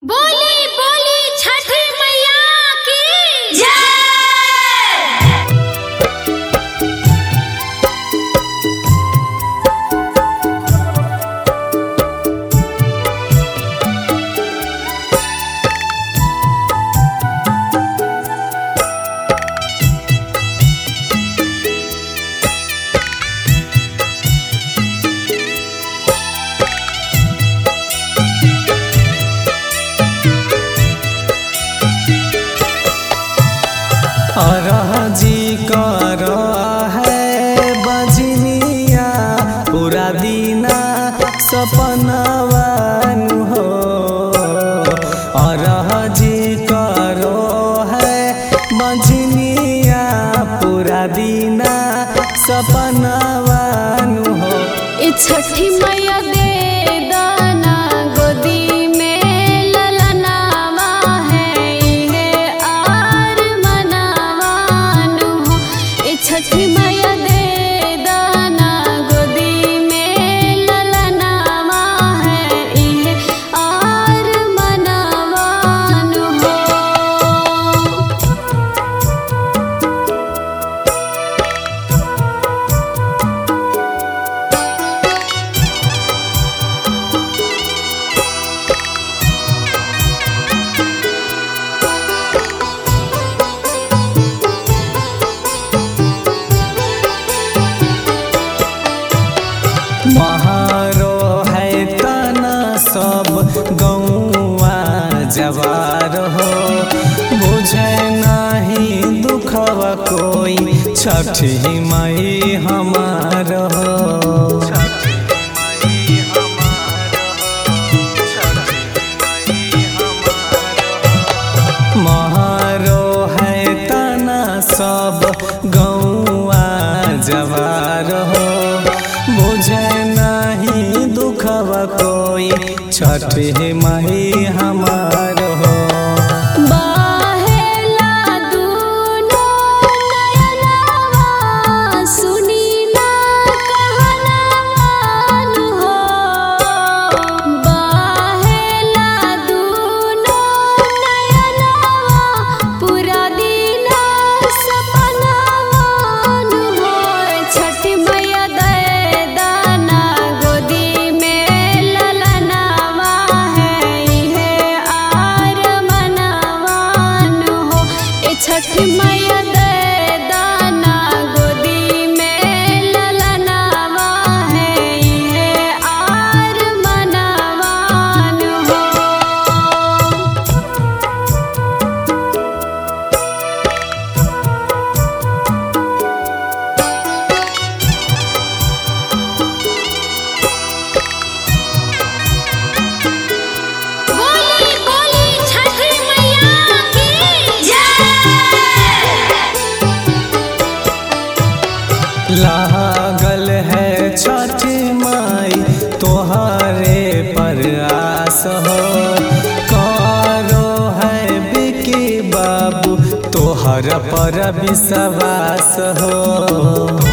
बोली बोली छठी मैया की जय। जी कर है बजनिया पूरा दीना सपनवान हो। जी करो है बजनिया पूरा दीना सपनवान हो। छठी मैया दे दाना गोदी में ललनावा है ये आर मनावान हो। छठी मैया दे दाना गोदी में ललनावा है ये आर मनावान हो। महारो है तना सब गौआ जवार हो। बुझे नहीं दुखवा कोई छठी मई हमार हो। महारो है तना सब गौआ जवार हो। बुझे नहीं दुखवा कोई छठी मई हमार हो। बाहेला दूनो नयनवा सुनी ना कहनवान हो। बाहेला दूनो नयनवा पूरा दीना सपनवान हो। छठी मैया दे दाना गोदी में ललनावा है ये आर मनावान हो। छठी मैया दे दाना गोदी में ललनावा है ये आर मनावान हो। बोली बोली छठी मैया की जय। लागल है छठी माई तोहरे पर आस हो। करो है बिकी बाबू तोहर पर विश्वास हो।